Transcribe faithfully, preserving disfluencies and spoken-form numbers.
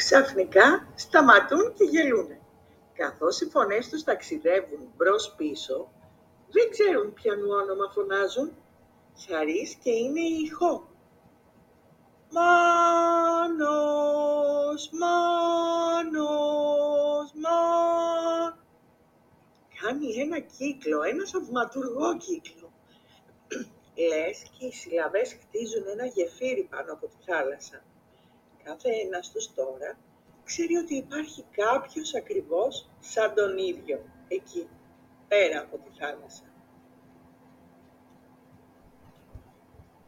Ξαφνικά σταματούν και γελούνε. Καθώς οι φωνές τους ταξιδεύουν μπρος-πίσω, δεν ξέρουν ποιον όνομα φωνάζουν. Χαρίς και είναι η ηχό. Μάνος, Μάνος, Μά... Κάνει ένα κύκλο, ένα θαυματουργό κύκλο. Λες και οι συλλαβές χτίζουν ένα γεφύρι πάνω από τη θάλασσα. Κάθε ένας τους τώρα ξέρει ότι υπάρχει κάποιος ακριβώς σαν τον ίδιο, εκεί, πέρα από τη θάλασσα.